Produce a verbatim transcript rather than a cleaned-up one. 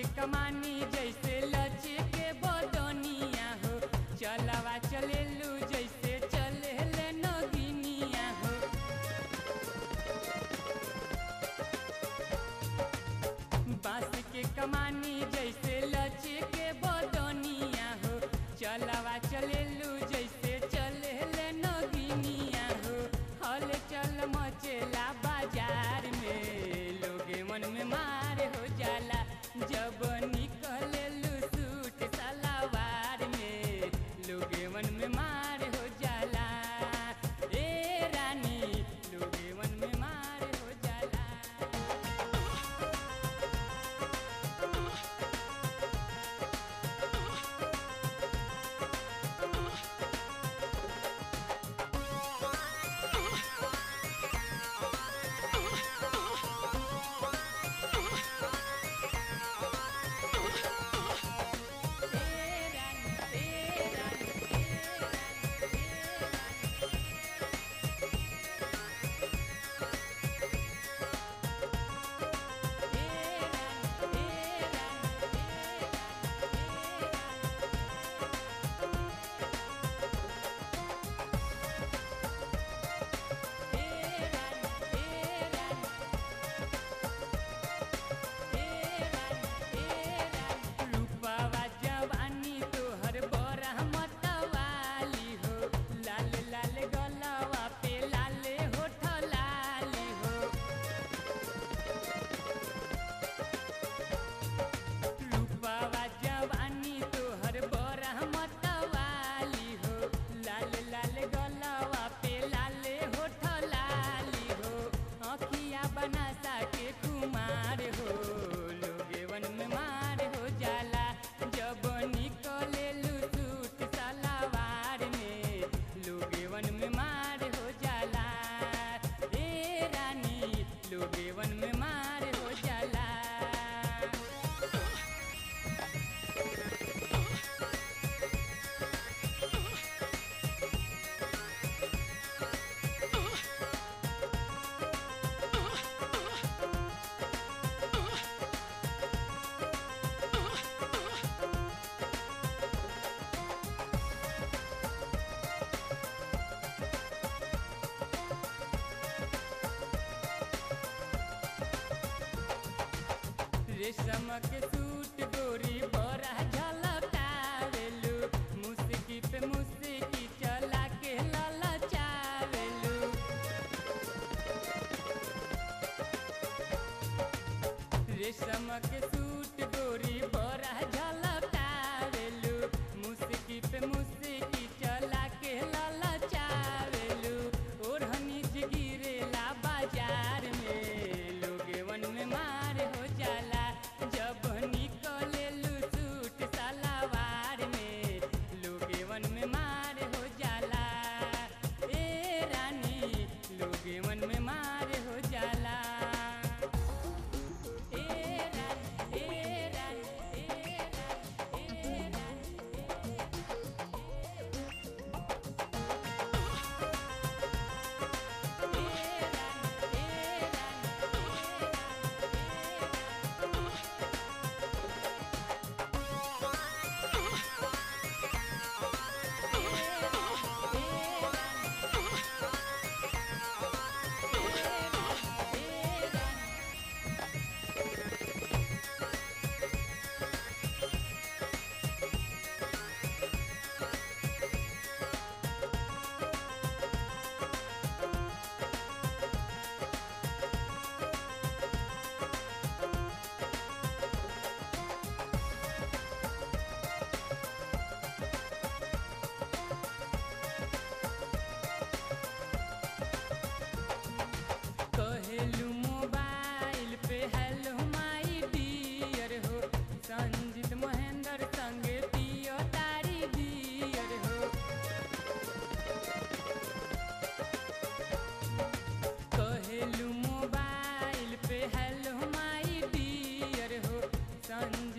के कमानी जैसे लचे के बदनिया हो, चलावा चलेलू जैसे चले ले नगिनिया हो। बांस के कमानी जैसे लचे के बदनिया हो, चलावा चलेलू जैसे चले ले नगिनिया हो। हल चल मचेला बाजार में, लोगे मन में मार हो जाला जब निकलेलू सूट सलवार में, लोगे मन में मार हो जाला। ए रानी लोगे मन में मार हो जाला। बनासा के कुमार हो, लोगे वन में मार हो जाला जब निकलेलू सूट सलवार में, लोगे वन में मार हो जाला। ए रानी लोगे वन में मार हो जाला। रेशम के सूट गोरी बड़ा झलकावेलू, मुस्की पे मुस्की चला के ललचावेलू। रेशम के सूट गोरी बड़ा झलकावेलू, मुस्की पे मुस्की चला के ललचावेलू। ओढ़नी गिरेला बाजार में, लोगे वन में मार हो जाला जब निकलेलू सूट सलवार में, लोगे वन में मार हो जाला। ए रानी लोगे वन में मार हो जाला। ए रानी ए रानी ए रानी ए रानी कहेलू मोबाइल पे हेलो माई डियर हो, संजीत महेंद्र संगे पियो तारी डियर हो। कहेलू मोबाइल पे हेलो माई डियर हो, संजीत